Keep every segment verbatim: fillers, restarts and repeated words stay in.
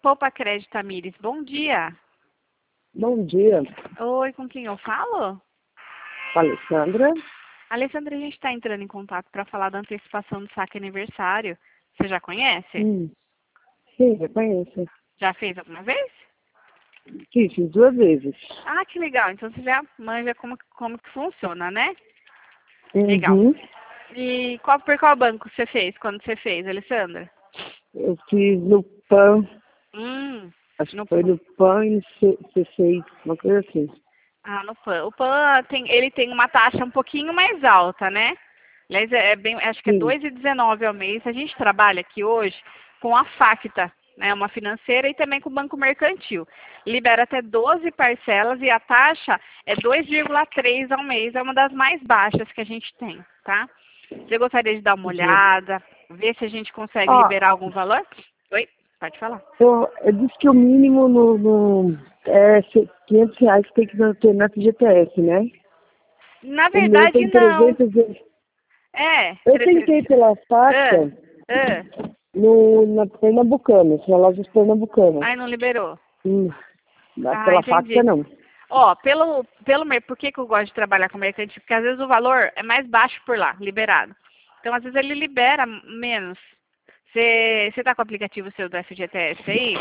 Poupa Crédito Tamires, bom dia. Bom dia, Oi, com quem eu falo? Alessandra. Alessandra, a gente está entrando em contato para falar da antecipação do saque aniversário. Você já conhece? Hum. Sim, eu conheço. Já fez alguma vez? Sim, fiz duas vezes. Ah, que legal. Então você já manja como, como que funciona, né? Uhum. Legal. E qual, por qual banco você fez, quando você fez, Alessandra? Eu fiz no P A N, Hum, acho no que foi no P A N e C seis, uma coisa assim. Ah, no P A N. O P A N tem, ele tem uma taxa um pouquinho mais alta, né? Aliás, é é bem, acho que é Sim. dois reais e dezenove centavos ao mês. A gente trabalha aqui hoje com a Facta, né? Uma financeira, e também com o Banco Mercantil. Libera até doze parcelas e a taxa é dois vírgula três ao mês. É uma das mais baixas que a gente tem, tá? Você gostaria de dar uma Entendi. olhada, ver se a gente consegue Ó, liberar algum valor? Oi? Pode falar. eu, eu disse que o mínimo no, no é quinhentos reais que tem que ter na F G T S, né? Na O meu verdade, tem não. trezentos e... É. Eu tentei pela Ah, Facta ah. no, na Pernambucana, na lojas Pernambucanas. Ai, não liberou. Hum. Mas Ah, pela Facta, entendi. não. Ó, pelo, pelo, mer- por que que eu gosto de trabalhar com mercantil? Porque às vezes o valor é mais baixo por lá, liberado. Então, às vezes ele libera menos. Você tá com o aplicativo seu do F G T S aí?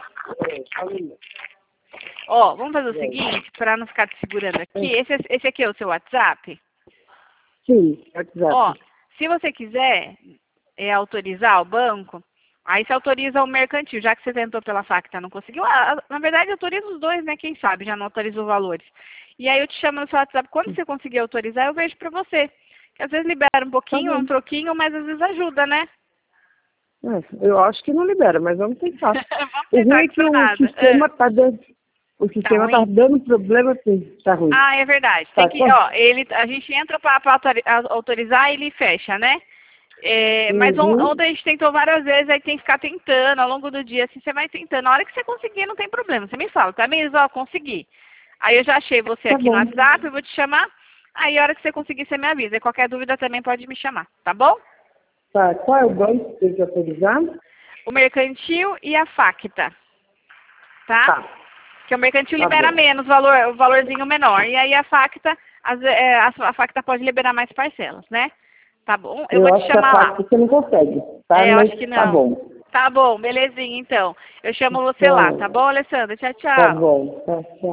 Ó, vamos fazer o seguinte, para não ficar te segurando aqui. Esse, esse aqui é o seu WhatsApp? Sim, Ó, WhatsApp. se você quiser é, autorizar o banco, aí você autoriza o mercantil, já que você tentou pela Facta, não conseguiu. Ah, na verdade, autoriza os dois, né? Quem sabe, já não autoriza os valores. E aí eu te chamo no seu WhatsApp. Quando você conseguir autorizar, eu vejo pra você. Que às vezes libera um Tá pouquinho, um bom. troquinho, mas às vezes ajuda, né? É, eu acho que não libera, mas vamos tentar. Vamos O ruim tentar é que que não o nada. sistema Ah, tá dando. O tá sistema tá ruim? dando problema, sim. Tá ruim. Ah, é verdade. Tem Tá, que, só. ó, ele, a gente entra para autorizar e ele fecha, né? É, mas on- Uhum. ontem a gente tentou várias vezes, aí tem que ficar tentando ao longo do dia, assim, você vai tentando. Na hora que você conseguir, não tem problema. Você me fala, tá mesmo? Ó, consegui. Aí eu já achei você Tá aqui no bom. WhatsApp, eu vou te chamar. Aí a hora que você conseguir, você me avisa. E qualquer dúvida também pode me chamar, tá bom? Tá, qual é o banco que tem que autorizar? O Mercantil e a Facta, tá? Tá, Que o Mercantil tá libera bom. menos, valor, o valorzinho menor. E aí a Facta, as, é, a, a Facta pode liberar mais parcelas, né? Tá bom? Eu vou Eu te acho que a chamar lá. parte você não consegue, tá? É, eu acho que Mas tá não. bom. Tá bom, belezinha então. Eu chamo você lá, tá Tchau. bom, Alessandra? Tchau, Tá tchau. bom. Tá, tchau.